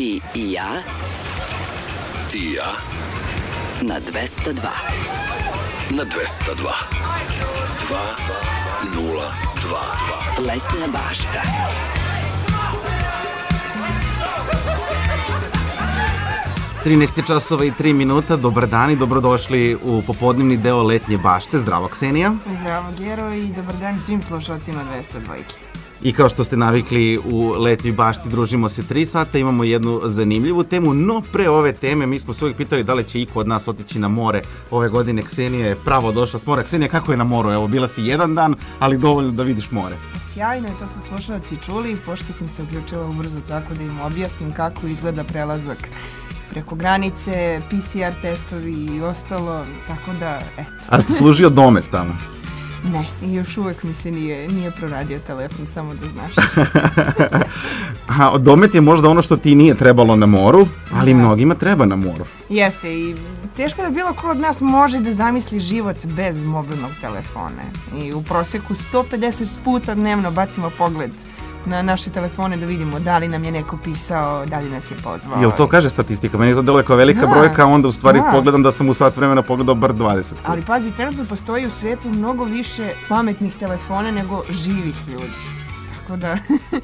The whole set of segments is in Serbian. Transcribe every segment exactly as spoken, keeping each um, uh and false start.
Ti i ja. Ti i ja. Na dvesta dva. Na dvesta dva. Dva nula dva. Letnja bašta. trinaest časova i tri minuta, dobar dan i dobrodošli u popodnevni deo Letnje bašte. Zdravo, Ksenija. Zdravo, Gero, i dobar dan svim slušalcima dvesta dva. I kao što ste navikli, u Letnjoj bašti družimo se tri sata, imamo jednu zanimljivu temu, no pre ove teme mi smo se uvijek pitali da li će iko od nas otići na more ove godine. Ksenija je pravo došla s mora. Ksenija, kako je na moru? Evo, bila si jedan dan, ali dovoljno da vidiš more. Sjajno je, to su slušalci čuli, pošto sam se uključila ubrzo tako da im objasnim kako izgleda prelazak preko granice, P C R testovi i ostalo, tako da, eto. Ali ti služio domet tamo? Ne, i još uvek mi se nije, nije proradio telefon, samo da znaš. A domet je možda ono što ti nije trebalo na moru, ali da. Mnogima treba na moru. Jeste, i teško da bilo ko od nas može da zamisli život bez mobilnog telefona. I u prosjeku sto pedeset puta dnevno bacimo pogled na naše telefone da vidimo da li nam je neko pisao, da li nas je pozvao. Jel to kaže statistika? Meni to deluje kao velika da. brojka, onda u stvari da. pogledam da sam u sat vremena pogledao bar dvadeset. Ali pazi, trenutno postoji u svijetu mnogo više pametnih telefona nego živih ljudi. Tako da,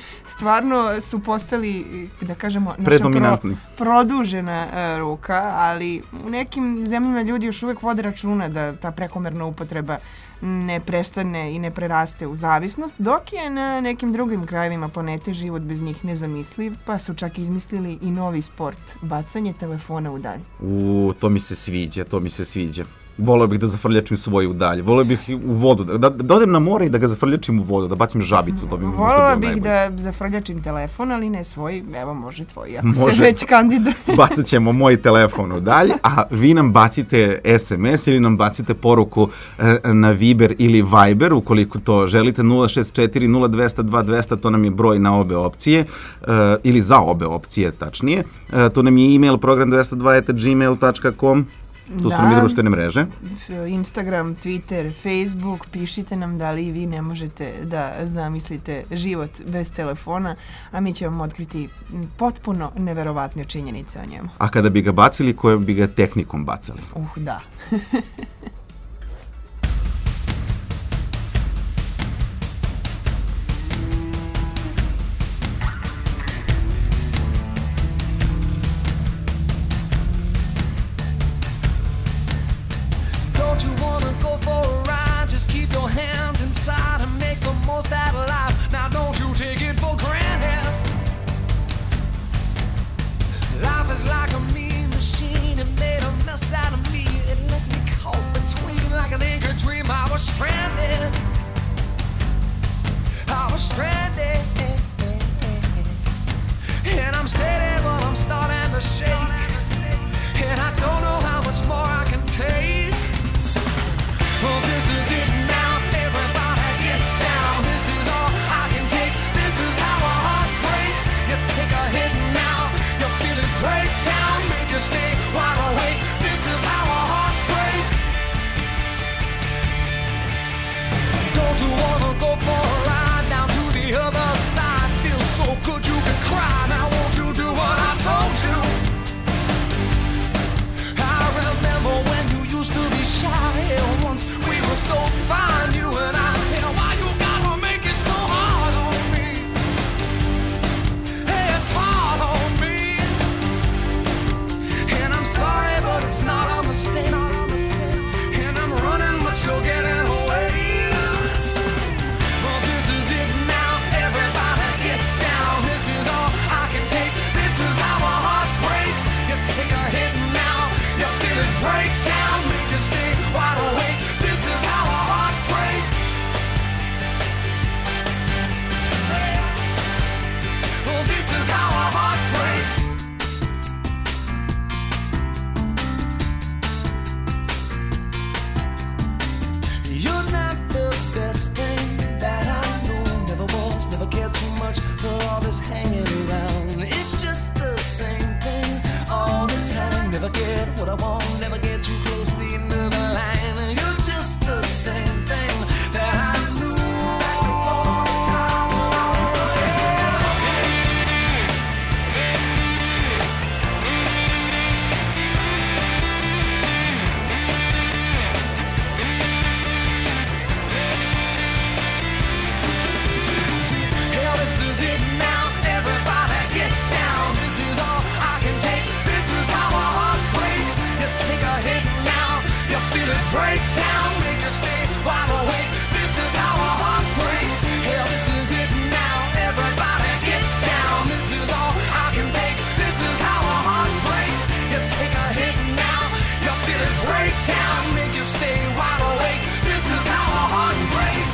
stvarno su postali, da kažemo, naša pro, produžena uh, ruka, ali u nekim zemljama ljudi još uvijek vode računa da ta prekomerna upotreba ne prestane i ne preraste u zavisnost, dok je na nekim drugim krajevima planete život bez njih nezamisliv, pa su čak izmislili i novi sport, bacanje telefona u dalj. U, to mi se sviđa, to mi se sviđa. Voleo bih da zafrljačim svoj u dalje. Voleo bih u vodu, da, da odem na more i da ga zafrljačim u vodu, da bacim žabicu. Da Volela bih najbolje. Da zafrljačim telefon, ali ne svoj, evo može tvoj, ako može. Se već kandiduje. Bacat ćemo moj telefon u dalje, a vi nam bacite S M S ili nam bacite poruku e, na Viber ili Viber, ukoliko to želite, nula šest četiri nula dvesta dva dvesta, to nam je broj na obe opcije, e, ili za obe opcije, tačnije. E, to nam je e-mail program dvesta dva at gmail dot com. Tu su nam i društvene mreže. Instagram, Twitter, Facebook, pišite nam da li i vi ne možete da zamislite život bez telefona, a mi ćemo otkriti potpuno neverovatne činjenice o njemu. A kada bi ga bacili, kojom bi ga tehnikom bacali? Uh, da. Life is like a mean machine, it made a mess out of me. It let me caught between break down, make her stay wide awake. This is how a heart breaks. Hell, this is it now. Everybody get down. This is all I can take. This is how a heart breaks. You take a hit now. You feel it break down, make you stay wide awake. This is how a heart breaks.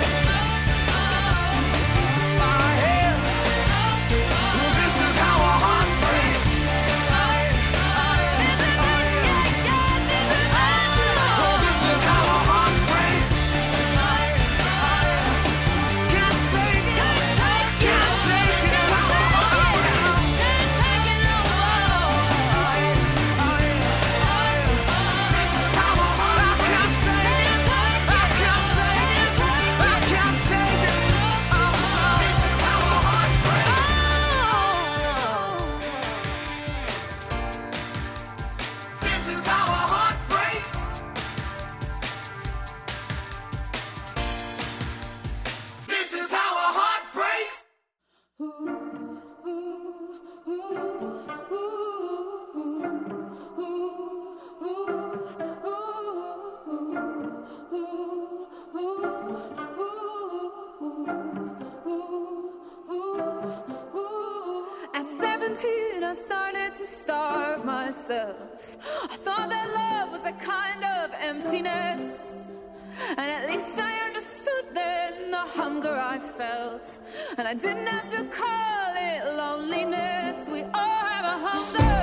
I started to starve myself. I thought that love was a kind of emptiness, and at least I understood then the hunger I felt, and I didn't have to call it loneliness. We all have a hunger.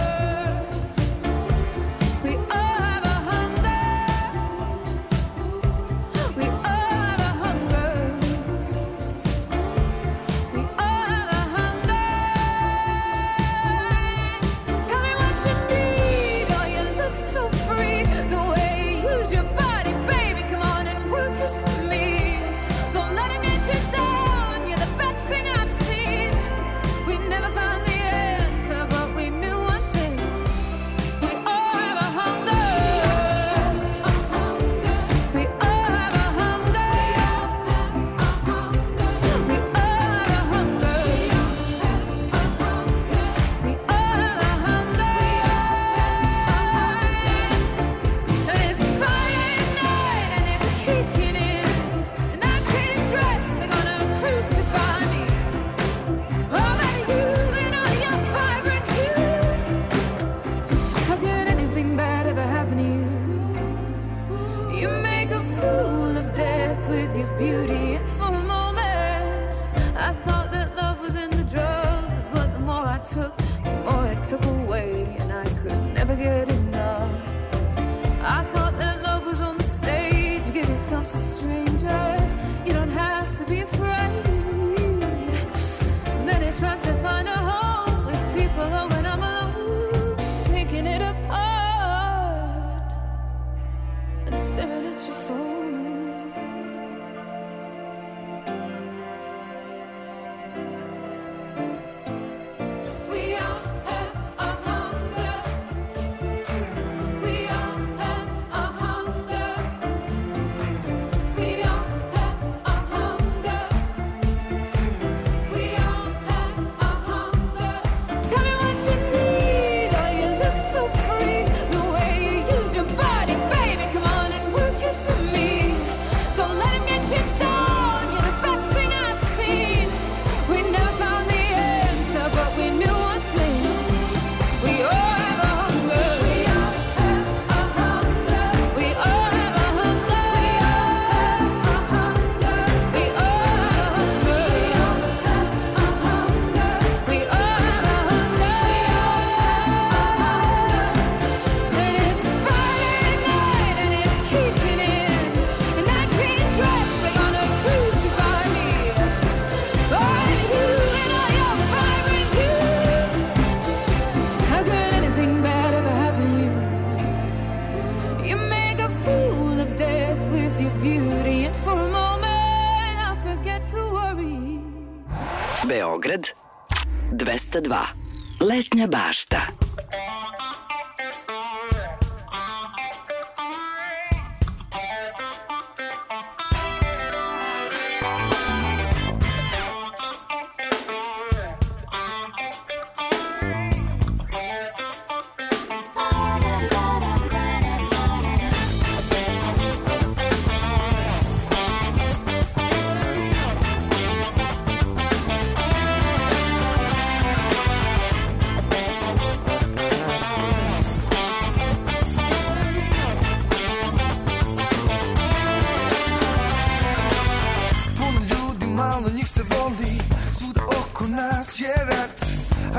We all have a hunger. We all have a hunger. We all have a hunger. Tell me what you need. Oh, you look so free. The way you use your body, baby. Come on and work it for me. Don't let it get you down. You're the best thing I've seen. We never found the answer, but we knew one thing. We all have a hunger. We all have a hunger. We all have a hunger. We all have a hunger. And it's Friday night and it's kicking in, and I can't dress. They're gonna crucify me. Oh, but you and all your vibrant youth. How could anything bad ever happen to you? You make a fool of death with your beauty, and for a moment I thought that love was in the drugs, but the more I took, the more it took away, and I could never get enough. I thought that love was on the stage. You give yourself to strangers. You don't have to be afraid. Then it tries to find a home with people. Oh, when I'm alone, picking it apart and staring at your phone. We all have a hunger. We all have a hunger. We all have a hunger. We all have a hunger. Tell me what you need. Oh, you look so free. The way you use your body, baby. Come on and work it for me. Don't let him get you down. You're the best thing I've seen. We never found the answer, but we knew one thing. We all have a hunger. We all have a hunger. We all have a hunger. We all have a hunger. We all have a hunger. We all have a hunger. And it's Friday night and it's kicking in, and I can't dress. They're gonna crucify me. Oh, and you and all your vibrant youth. How could anything bad ever happen to you? You make a fool of death with your beauty, and for a moment I forget to worry. Beograd dvesta dva. Letnja bašta.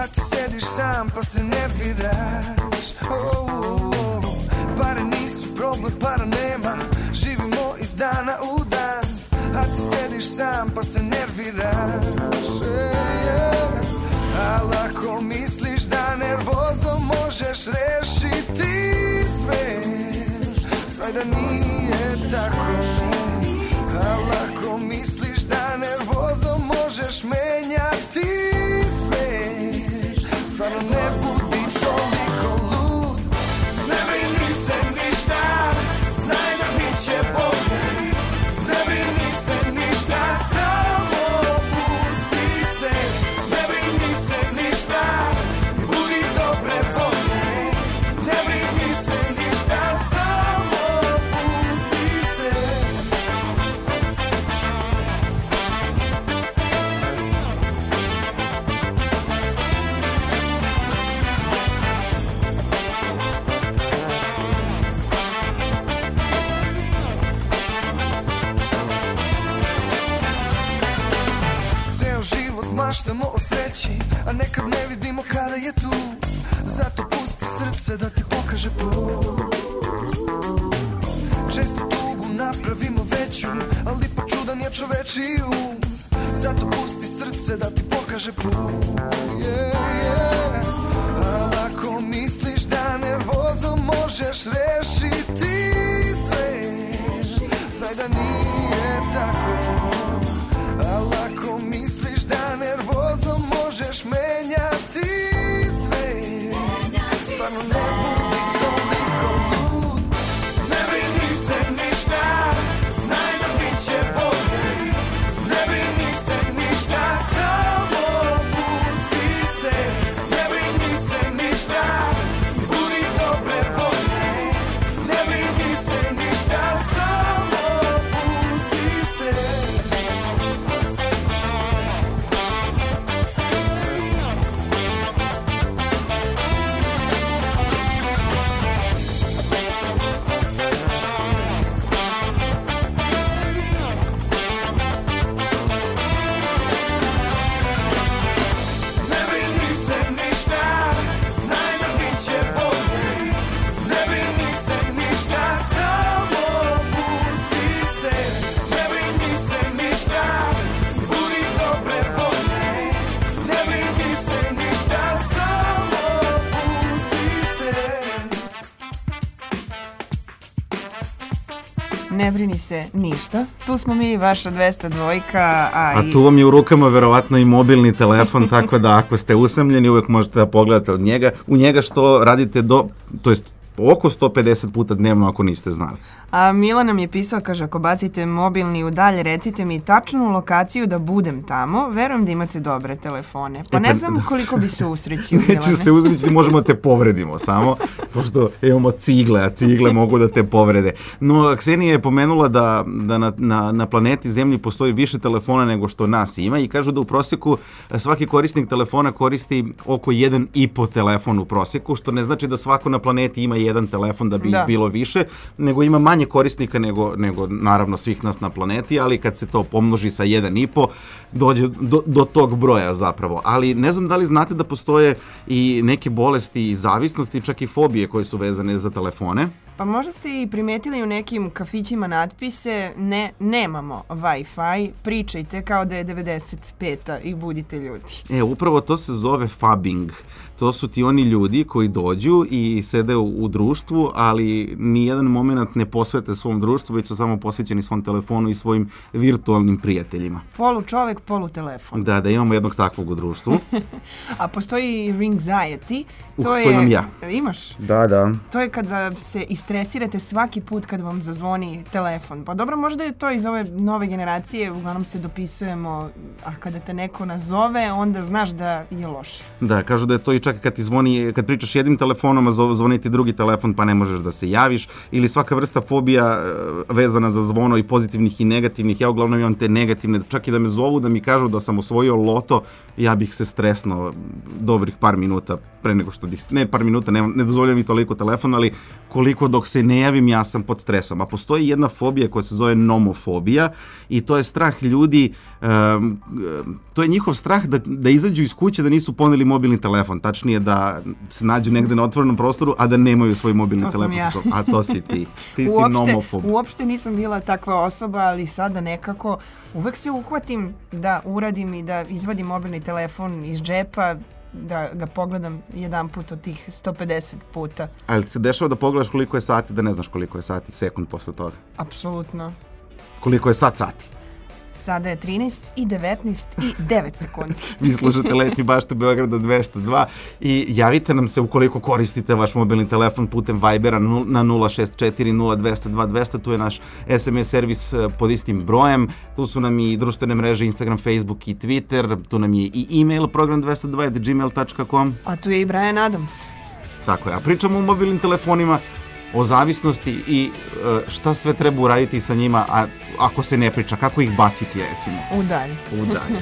a ti sediš sam pa se nerviraš. Oh, oh, oh. Pare nisu problem, para nema, živimo iz dana u dan, a ti sediš sam pa se nerviraš. Hey, yeah. Al ako misliš da nervozom možeš rešiti sve, sve da nije tako. Al ako misliš da nervozom možeš menjati sve, stvarno ne budi toliko lud. Ne brini se ništa, znaj da bit će bolje. Ne brini se ništa, samo pusti se. Ne brini se ništa, budi dobre volje. Ne brini se ništa, samo pusti se. Ceo život maštamo o sreći, a nekad ne vidimo kada je tu. Zato pusti srce da ti pokaže put. Često tugu napravimo veću, ali po čudan je čovečiji um. Zato pusti srce da ti pokaže put. Yeah, yeah. Al ako misliš da nervozom možeš rešiti sve, znaj da nije tako. Al ako misliš da nervozom možeš menjati sve, stvarno ne budi toliko lud. Ne brini se ništa, znaj da bit će bolje. Ne brini se ništa, samo pusti se. Ne brini se ništa, budi dobre volje. Ne brini se ništa, samo pusti se. Ne brini se ništa, znaj da bit će bolje. Ne brini se ništa, samo pusti se. Ne brini se ništa, budi dobre volje. Ne brini se ništa, samo pusti se. Ne brini se ništa. Tu smo mi, vaša dvesta dvojka, a, A i... tu vam je u rukama verovatno i mobilni telefon, tako da ako ste usamljeni uvek možete da pogledate od njega, u njega što radite do, to jest oko sto pedeset puta dnevno ako niste znali. A Mila nam je pisao, kaže, ako bacite mobilni u dalje, recite mi tačnu lokaciju da budem tamo. Verujem da imate dobre telefone. Pa E, ne pa- znam koliko bi se usrećio, Neću Milane. se uzreći, možemo da te povredimo samo, pošto imamo cigle, a cigle mogu da te povrede. No, Ksenija je pomenula da, da na, na, na planeti Zemlji postoji više telefona nego što nas ima i kažu da u prosjeku svaki korisnik telefona koristi oko jedan i po telefon u prosjeku, što ne znači da svako na planeti ima jedan telefon da bi Da. ih bilo više, nego ima manje korisnika nego, nego naravno svih nas na planeti, ali kad se to pomnoži sa jedan i po, dođe do, do tog broja zapravo. Ali ne znam da li znate da postoje i neke bolesti i zavisnosti, čak i fobije koje su vezane za telefone. Pa možda ste i primetili u nekim kafićima natpise ne, nemamo Wi-Fi, pričajte kao da je devedeset peta i budite ljudi. E, upravo to se zove fabbing. To su ti oni ljudi koji dođu i sede u, u društvu, ali ni jedan moment ne posvete svom društvu, već su samo posvećeni svom telefonu i svojim virtualnim prijateljima. Polu čovek, polu telefon. Da, da imamo jednog takvog u društvu. A postoji i ringxiety. Uh, To to je... imam ja. Imaš? Da, da. To je kada se istresirate svaki put kad vam zazvoni telefon. Pa dobro, možda je to iz ove nove generacije, uglavnom se dopisujemo, a kada te neko nazove, onda znaš da je loše. Da, kažu da je to i čak kad ti zvoni, kad pričaš jednim telefonom, a zov- zvoni ti drugi telefon pa ne možeš da se javiš, ili svaka vrsta fobija e, vezana za zvono i pozitivnih i negativnih. Ja uglavnom imam te negativne, čak i da me zovu da mi kažu da sam osvojio loto, ja bih se stresno dobrih par minuta pre nego što bih, ne par minuta, ne, ne dozvoljam mi toliko telefon, ali koliko dok se ne javim ja sam pod stresom. A postoji jedna fobija koja se zove nomofobija i to je strah ljudi, um, to je njihov strah da, da izađu iz kuće da nisu poneli mobilni telefon, tačnije da se nađu negde na otvorenom prostoru, a da nemaju svoj mobilni To sam telefon. ja. sa sobom. A to si ti. Ti si Uopšte, nomofob. uopšte nisam bila takva osoba, ali sada nekako uvek se uhvatim da uradim i da izvadim mobilni telefon iz džepa, da ga pogledam jedan put od tih sto pedeset puta. Ali ti se dešava da pogledaš koliko je sati, da ne znaš koliko je sati sekund posle toga? Apsolutno. Koliko je sad sati? Sada je trinaest i devetnaest i devet sekundi. Vi slušate Letnju baštu Beograda dvesta dva i javite nam se ukoliko koristite vaš mobilni telefon putem Vibera na nula šest četiri nula dvesta dva dvesta, tu je naš es em es servis pod istim brojem, tu su nam i društvene mreže Instagram, Facebook i Twitter, tu nam je i e-mail program dvesta dva at gmail tačka com. A tu je i Brian Adams. Tako je, a pričamo o mobilnim telefonima, o zavisnosti i e, šta sve treba uraditi sa njima, a ako se ne priča, kako ih baciti, recimo. U dalj. U dalj.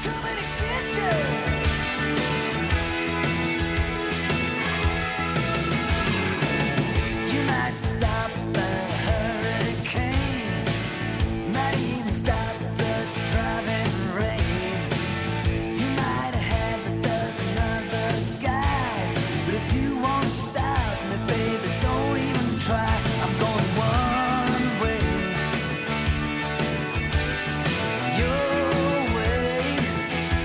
You might stop a hurricane, might even stop the driving rain. You might have a dozen other guys, but if you won't stop me, baby, don't even try. I'm going one way, your way.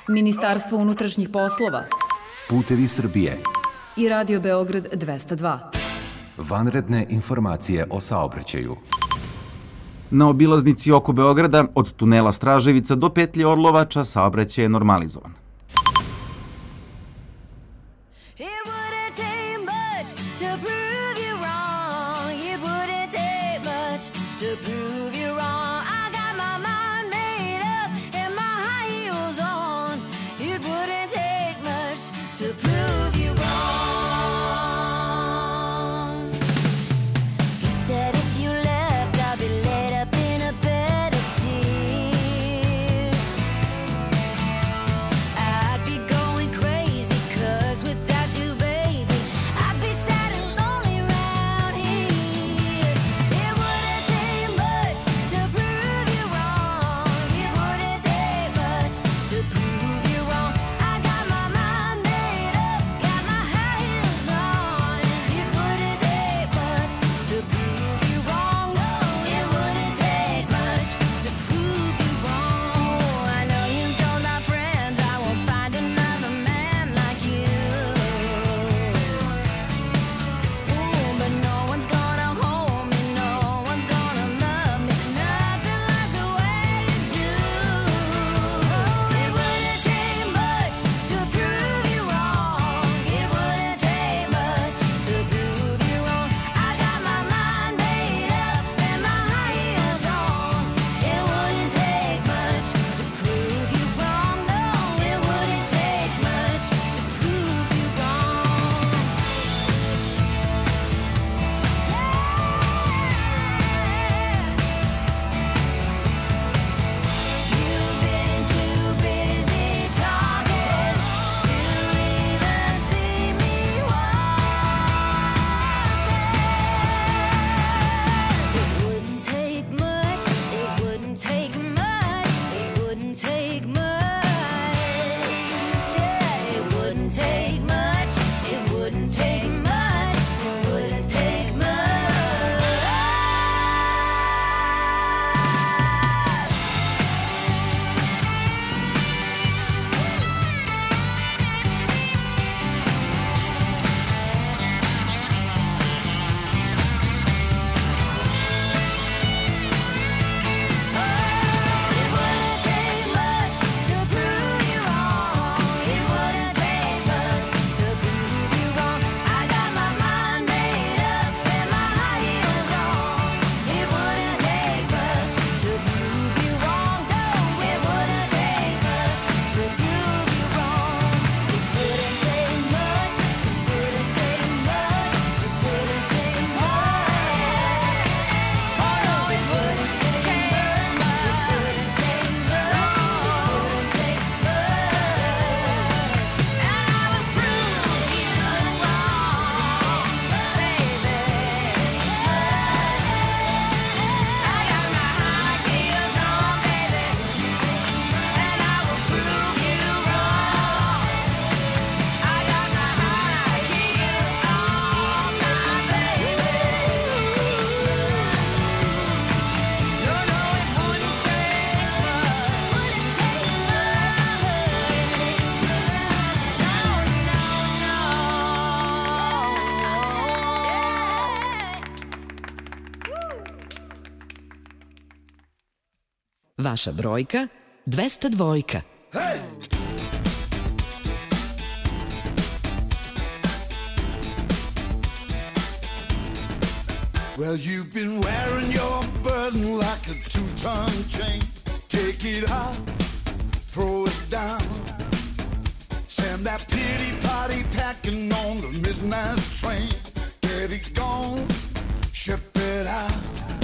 Ministarstvo unutrašnjih poslova, Putevi Srbije i Radio Beograd dvesta dva. Vanredne informacije o saobraćaju. Na obilaznici oko Beograda od tunela Straževica do petlje Orlovača saobraćaj je normalizovan. Vaša brojka dvesta dvojka. Hey! Well, you've been wearing your burden like a two-ton chain. Take it off, throw it down. Send that pity party packing on the midnight train. Get it gone, ship it out.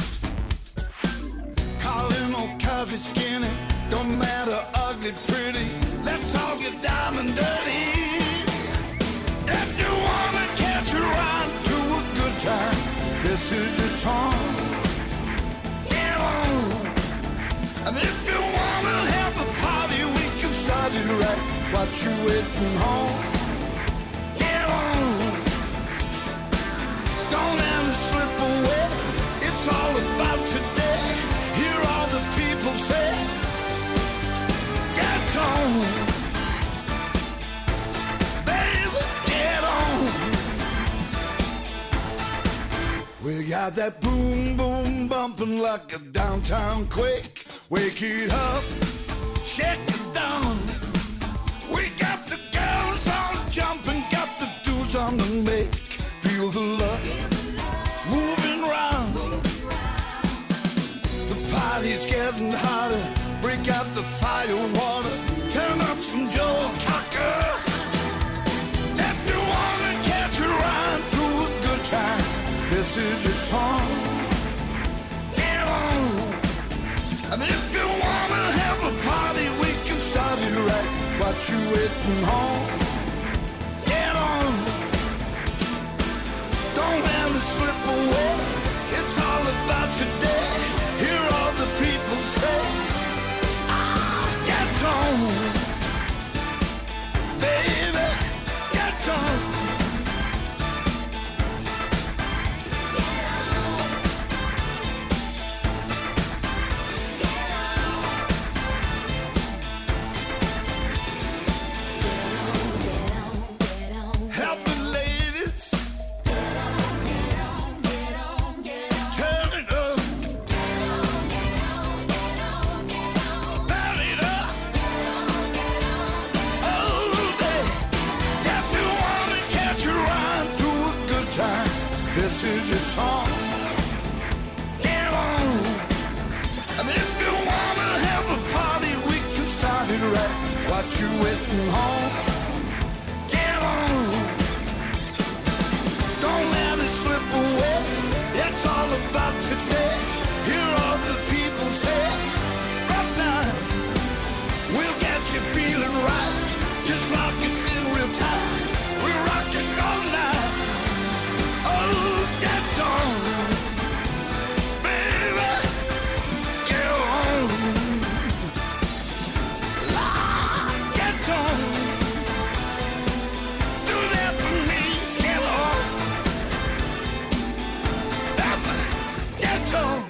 Calling on curvy, skinny, don't matter, ugly, pretty. Let's all get down and dirty. If you wanna catch a ride to a good time, this is your song. Get on. And if you wanna have a party, we can start it right. What you waiting on? Get on. Don't let it slip away. It's all about today. Hear all the people say. Get on. We got that boom, boom bumping like a downtown quake. Wake it up, shake it down. We got the girls all jumping, got the dudes on the make. Feel the love moving round. The party's getting hotter. Break out the fire water. Turn up some Joe Cocker. If you wanna catch a ride through a good time, this is your song. Get on. And if you wanna have a party, we can start it right. What you waiting on? Get on. Don't let it slip away. It's all about today. Hear all the people say, ah, get on. Baby, get on. Help the ladies. Turn it up. Turn it up. All day. If you wanna catch a ride through a good time, this is your song. Get on. And if you wanna have a party, we can start it right. What you waiting on? Get on. Don't let it slip away. It's all about today. Hear all the people say, right now, we'll get you feeling right. Just rock it in real time. We rock it all night. Oh, get on. Baby, get on. Lord, get on. Do that for me. Get on. Get on.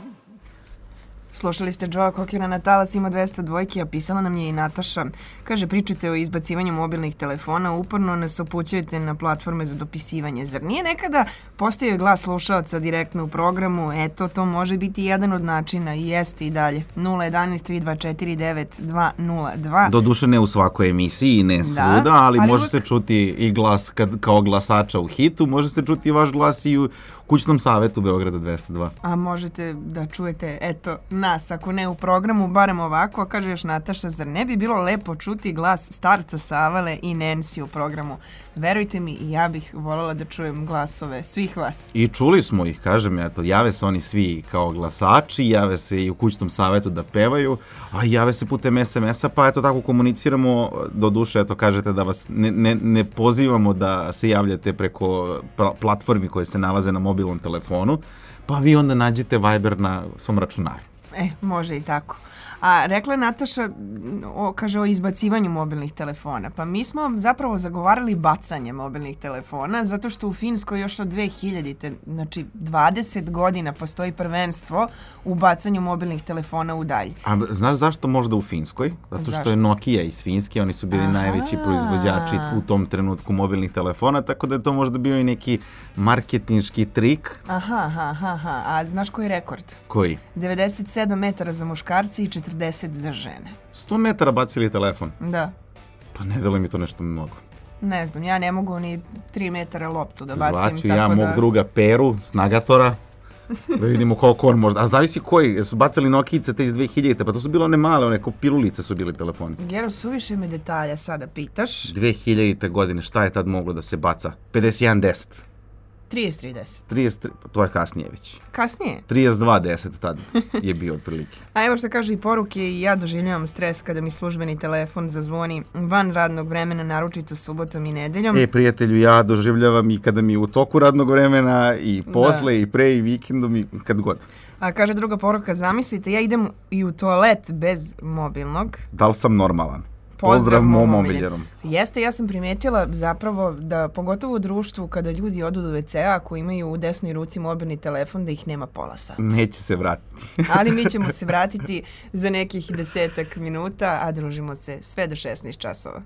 Slušali ste Joea Cockera na talasima dvesta dvojke, a pisala nam je i Nataša. Kaže, pričate o izbacivanju mobilnih telefona, uporno nas upućujete na platforme za dopisivanje. Zar nije nekada postojao glas slušalaca direktno u programu? Eto, to može biti jedan od načina i jeste i dalje. nula jedan jedan tri dva četiri devet dva nula dva. Doduše ne u svakoj emisiji i ne svuda, Da, ali, ali možete uvek- čuti i glas kad, kao glasača u hitu, možete čuti i vaš glas i u kućnom savetu Beograda dvesta dva. A možete da čujete, eto, nas, ako ne u programu, barem ovako, kaže još Nataša, zar ne bi bilo lepo čuti glas starca Savale i Nancy u programu? Verujte mi, i ja bih voljela da čujem glasove svih vas. I čuli smo ih, kažem, eto, jave se oni svi kao glasači, jave se i u kućnom savetu da pevaju, a i jave se putem es em es-a, pa eto tako komuniciramo. Do duše, eto, kažete da vas ne, ne, ne pozivamo da se javljate preko pra- platformi koje se nalaze na mobilnom telefonu, pa vi onda nađete Viber na svom računaru. E, može i tako. A rekla je Nataša, o, kaže o izbacivanju mobilnih telefona. Pa mi smo zapravo zagovarali bacanje mobilnih telefona, zato što u Finskoj još od dve hiljadite, znači dvadeset godina postoji prvenstvo u bacanju mobilnih telefona u dalj. A znaš zašto možda u Finskoj? Zato što Zašto? je Nokia iz Finske, oni su bili Aha. najveći proizvođači u tom trenutku mobilnih telefona, tako da je to možda bio i neki marketinški trik. Aha, aha, aha, aha. A znaš koji je rekord? Koji? devedeset sedam metara za muškarci i četrdeset za žene. sto metara bacili telefon. Da. Pa ne delo mi to nešto mnogo. Ne znam, ja ne mogu ni tri metara loptu da bacim. Zvaću tako ja da... mog druga Peru, Snagatora, da vidimo koliko on možda. A zavisi koji, su bacali Nokijice te iz dve hiljadite, pa to su bile one male, one ko pilulice su bili telefoni. Gero, suviše me detalja sada pitaš. dve hiljadite godine, šta je tad moglo da se baca? pedeset jedan deset. trideset trideset. trideset tri, pa to je kasnije već. Kasnije. trideset dva deset tad je bio otprilike. A evo što kažu i poruke, i ja doživljavam stres kada mi službeni telefon zazvoni van radnog vremena, naročito subotom i nedeljom. E, prijatelju, ja doživljavam i kada mi je u toku radnog vremena, i posle, Da. i pre, i vikendom, i kad god. A kaže druga poruka, zamislite, ja idem i u toalet bez mobilnog. Da li sam normalan? Pozdrav mom mom omiljenom. Jeste, ja sam primetila zapravo da pogotovo u društvu kada ljudi odu do ve cea, ako imaju u desnoj ruci mobilni telefon, da ih nema pola sata. Neće se vratiti. Ali mi ćemo se vratiti za nekih desetak minuta, a družimo se sve do šesnaest časova.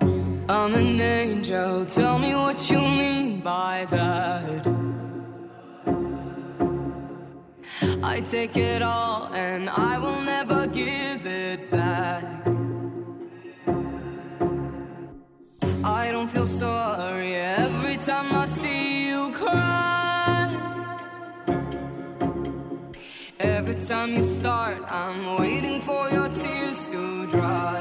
I'm an angel, tell me what you mean by that. I take it all and I will never give it back. I don't feel sorry every time I see you cry. Every time you start, I'm waiting for your tears to dry.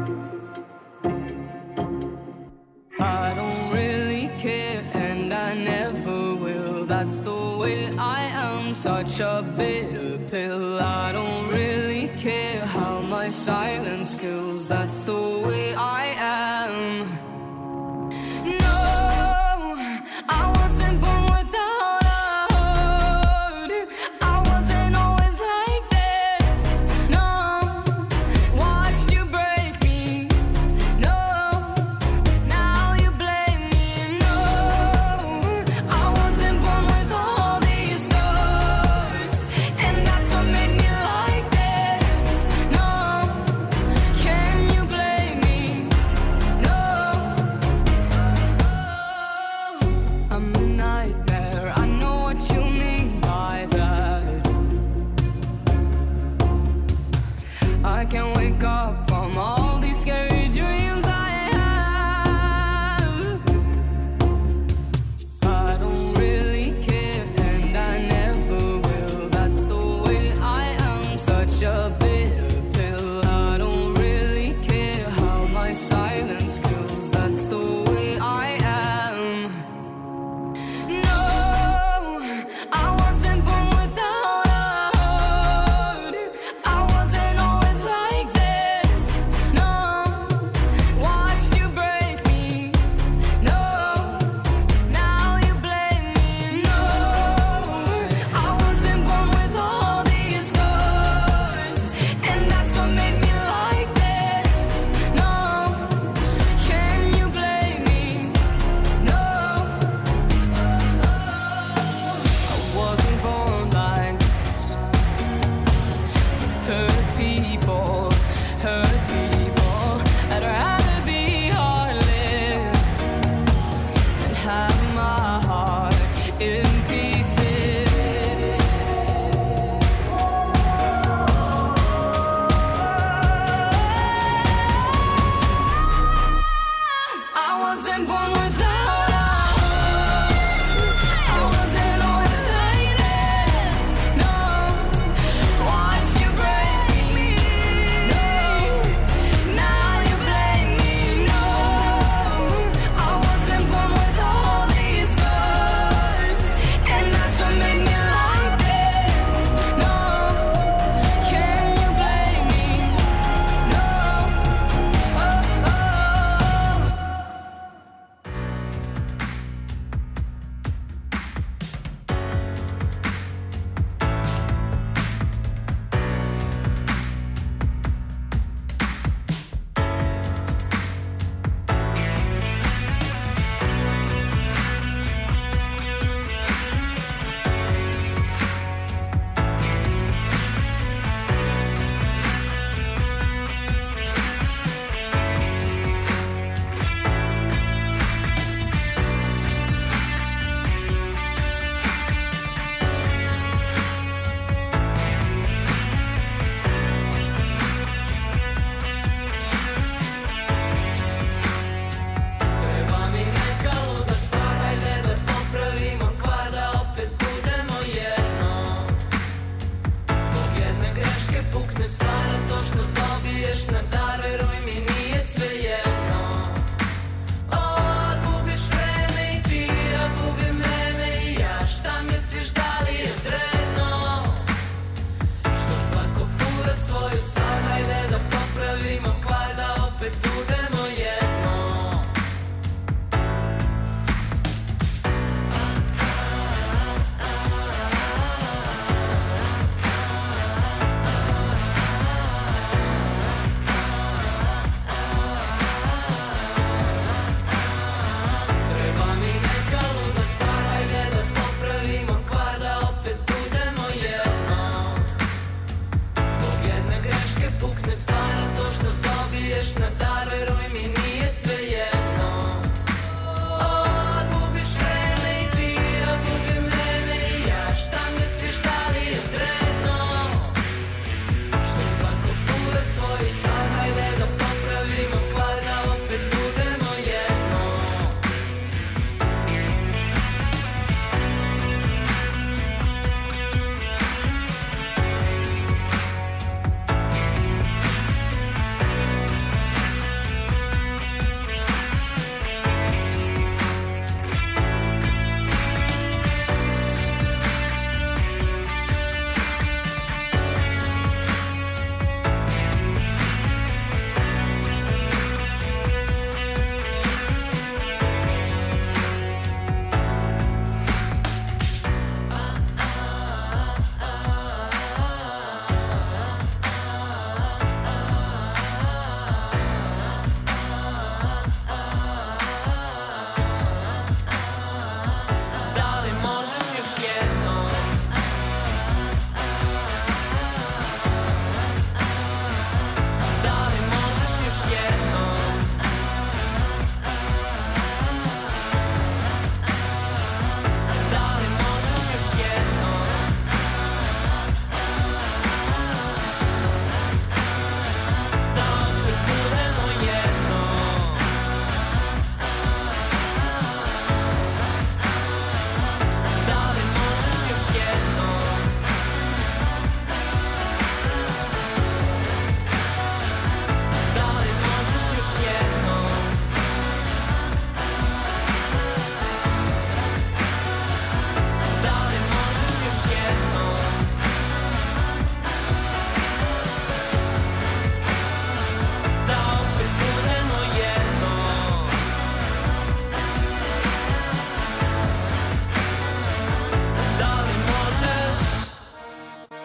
I don't really care and I never will. That's the way I am, such a bitter pill. I don't really care how my silence kills. That's the way I am. No, I wasn't born without a heart. I wasn't always like this. No, watched you break me. No, now you blame me. No, I wasn't born with all these scars, and that's what made me like this. No, can you blame me?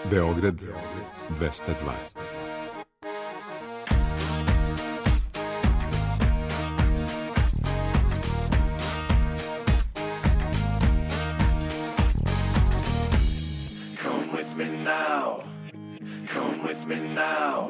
Beograd dvesta dva. Come with me now. Come with me now.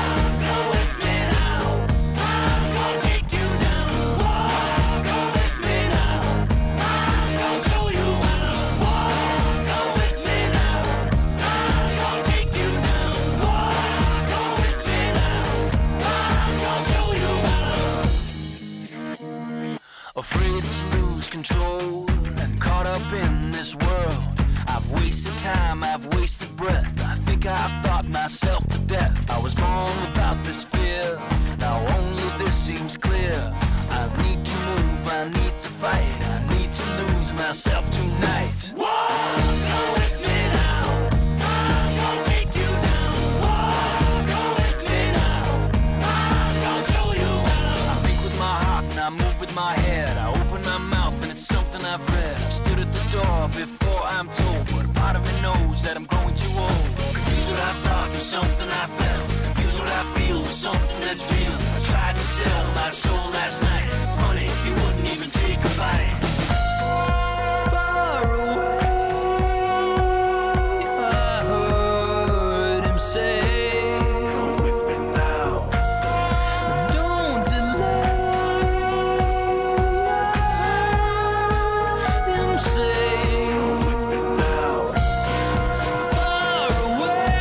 Afraid to lose control and caught up in this world. I've wasted time, I've wasted breath. I think I've thought myself to death. I was born without this fear. Now only this seems clear. I need to move, I need to fight. I need to lose myself tonight. Whoa, go with me now. I'm gonna take you down. Whoa, go with me now. I'm gonna show you how. I think with my heart and I move with my head. I open my mouth and it's something I've read. I've stood at this door before I'm told, but a part of me knows that I'm growing too old. Confused what I thought was something I felt. Confused what I feel was something that's real. I tried to sell my soul last night. Funny, he wouldn't even take a bite. Far away, I heard him say, come with me now. Don't delay. I heard him say, come with me now. Far away,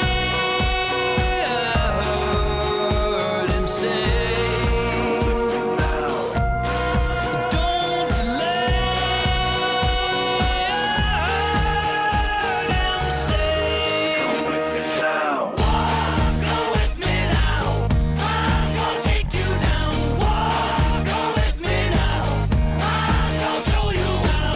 I heard him say, come with me now. Don't delay. I heard him say, come with me now. Walk, go with me now. I'm gonna take you down. Walk, go with me now. I'm gonna show you how.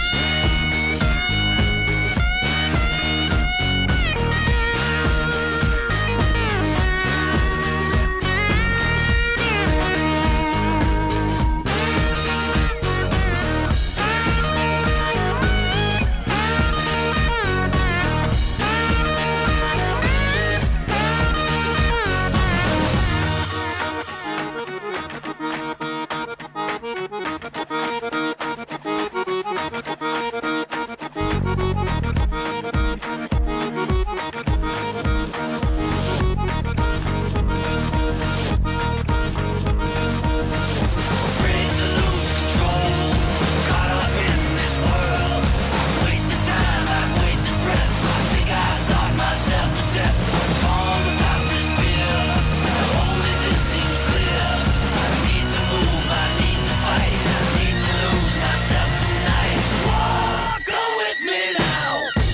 Afraid to lose control, caught up in this world. I've wasted time, I've wasted breath. I think I thought myself to death. Born without this fear, now only this seems clear. I need to move, I need to fight. I need to lose myself tonight. Walk, go with me now.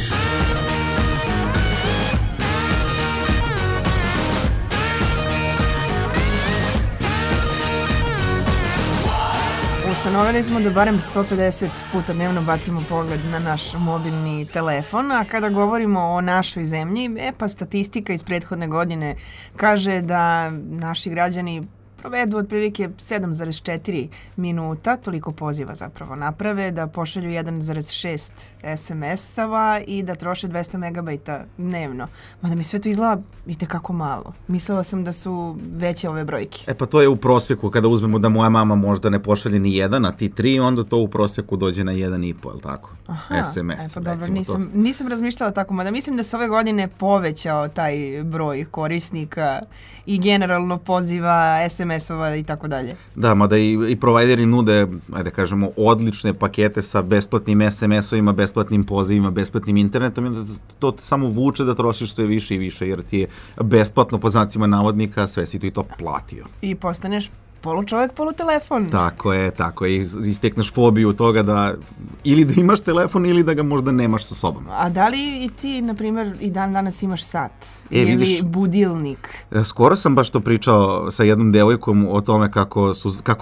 Ustanovili smo da barem sto pedeset puta dnevno bacimo pogled na naš mobilni telefon, a kada govorimo o našoj zemlji, e pa statistika iz prethodne godine kaže da naši građani provedu otprilike sedam zarez četiri minuta, toliko poziva zapravo naprave, da pošalju jedan zarez šest es em es-ava i da troše dvesta megabajta dnevno. Mada mi sve to izgleda i tekako malo. Mislila sam da su veće ove brojke. E pa to je u proseku, kada uzmemo da moja mama možda ne pošalje ni jedan, a ti tri, onda to u proseku dođe na jedan i po, je li tako? Aha, es em es, e pa dobro, recimo nisam, to. nisam razmišljala tako, mada mislim da se ove godine povećao taj broj korisnika i generalno poziva, es em es-ova i tako dalje. Da, mada i, i provajderi nude, ajde kažemo, odlične pakete sa besplatnim es em es-ovima, besplatnim pozivima, besplatnim internetom i onda to te samo vuče da trošiš sve više i više, jer ti je besplatno po znacima navodnika, sve si tu i to platio. I postaneš polu čovjek, polu telefon. Tako je, tako je. I istekneš fobiju toga da ili da imaš telefon ili da ga možda nemaš sa sobom. A da li i ti, na primjer, i dan danas imaš sat? E, ili vidiš, budilnik? skoro sam baš to pričao sa jednom devojkom o tome kako, su, kako će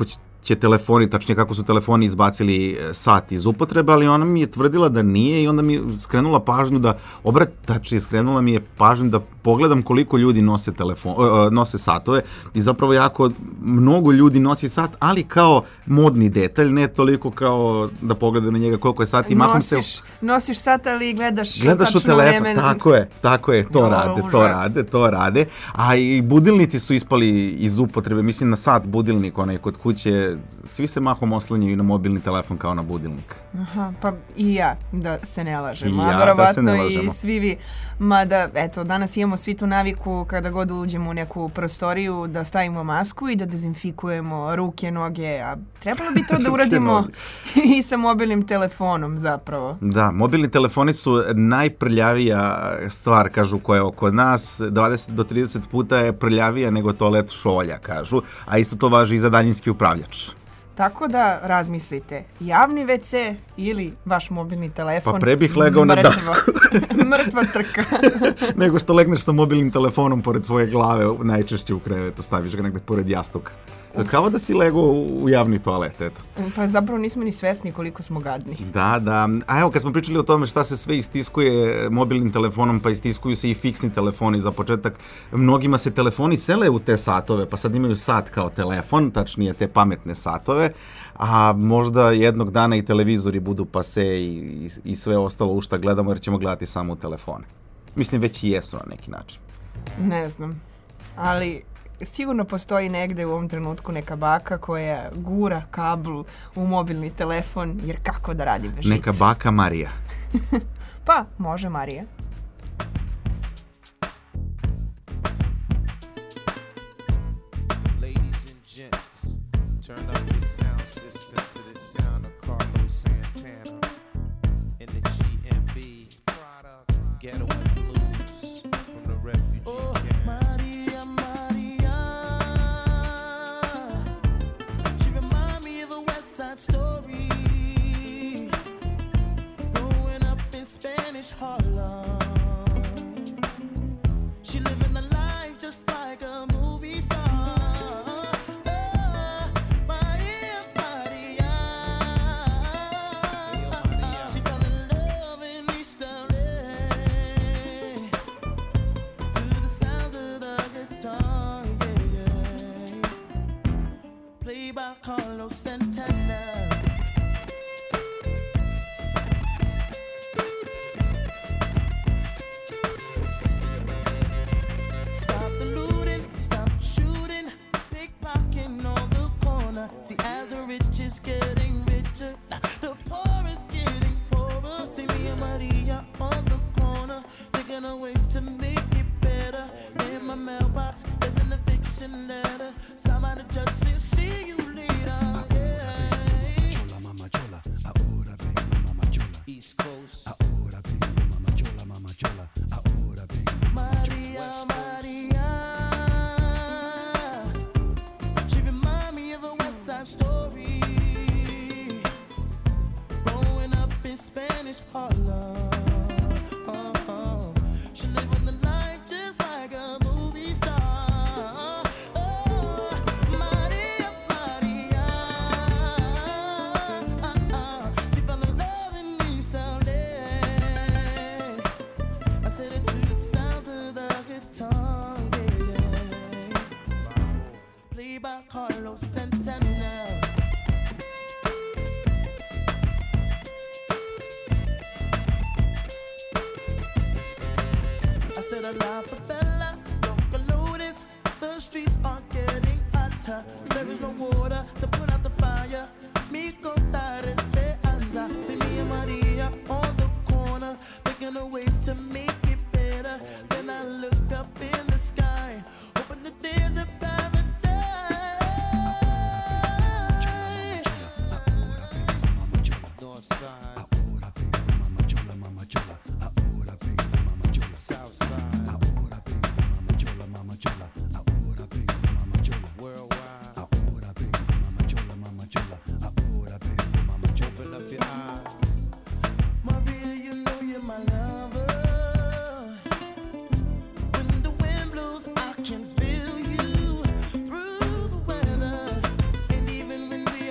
će telefoni, tačnije kako su telefoni izbacili sat iz upotrebe, ali ona mi je tvrdila da nije i onda mi je skrenula pažnju da, obrat, tačnije skrenula mi je pažnju da pogledam koliko ljudi nose, telefon, nose satove i zapravo jako mnogo ljudi nosi sat, ali kao modni detalj, ne toliko kao da pogledam na njega koliko je sati. Nosiš, se... nosiš sat, ali gledaš, gledaš u telefon, vreme. Tako je, tako je, to jo, rade, užas. to rade, to rade. A i budilnici su ispali iz upotrebe, mislim na sat budilnik, onaj kod kuće, svi se mahom oslanjaju na mobilni telefon kao na budilnik. Aha, pa i ja, da se ne lažem. I ja, da se ne lažemo. I svi vi, mada, eto, danas imamo svi tu naviku kada god uđemo u neku prostoriju da stavimo masku i da dezinfikujemo ruke, noge, a trebalo bi to da uradimo i sa mobilnim telefonom zapravo. Da, mobilni telefoni su najprljavija stvar, kažu, koja je oko nas, dvadeset do trideset puta je prljavija nego toalet šolja, kažu, a isto to važi i za daljinski upravljač. Tako da razmislite, javni ve ce ili vaš mobilni telefon. Pa pre bih legao mrtva, na dasku. Mrtva trka. Nego što legneš sa mobilnim telefonom pored svoje glave, najčešće u krevetu, staviš ga negde pored jastuka. To je kao da si legao u javni toalet, eto. Pa zapravo nismo ni svesni koliko smo gadni. Da, da. A evo, kad smo pričali o tome šta se sve istiskuje mobilnim telefonom, pa istiskuju se i fiksni telefoni za početak. Mnogima se telefoni sele u te satove, pa sad imaju sat kao telefon, tačnije te pametne satove, a možda jednog dana i televizori budu pase i, i, i sve ostalo u šta gledamo, jer ćemo gledati samo u telefone. Mislim, već i jesu na neki način. Ne znam, ali... sigurno postoji negde u ovom trenutku neka baka koja gura kabel u mobilni telefon, jer kako da radi bez žice? Neka baka Marija. Pa, može Marija. Ladies and gents, turn up your sound system to the sound of Carlos Santana in the G M B Ghetto and Blues from the refugee oh, camp. Maria, Maria, she remind me of a West Side Story, growing up in Spanish Harlem. She living a life just like a movie star. By Carlos Santana. Stop the looting, stop the shooting, pickpocketing on the corner. See, as the rich is getting richer, the poor is getting poorer. See me and Maria on the corner, thinking of ways to make it better. In my mailbox, there's an eviction letter. Somebody just said, see you later. Yeah. Mama chola, ahora vengo, mama chola. East Coast. Ahora vengo, mama chola, mama chola. Ahora vengo, mama chola. Maria, Maria. She remind me of a West Side Story, growing up in Spanish Harlem. Oh, oh. She living the life just like a movie star. Oh, Maria, Maria. She fell in love in East L A. I said it to the sound of the guitar, yeah, yeah. Played by Carlos Santana. I said a la favela, local notice, the streets are getting hotter. There is no water to put out the fire. Mi contar esperanza. See me and Maria on the corner, thinking of ways to make it better. Then I look up in the sky, hoping that there's a paradise. North side. Ahora vengo, mama chola, mama chola. Ahora vengo, mama chola. South side. Ahora vengo, mama chola, mama chola. Ahora vengo, mama chola. Worldwide. Ahora vengo, mama chola, mama chola. Ahora vengo, mama chola. Open up your eyes. Maria, you know you're my lover. When the wind blows, I can feel you through the weather. And even when we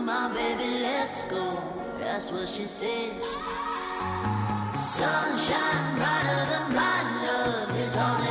my baby, let's go. That's what she said. Sunshine brighter than my love is all that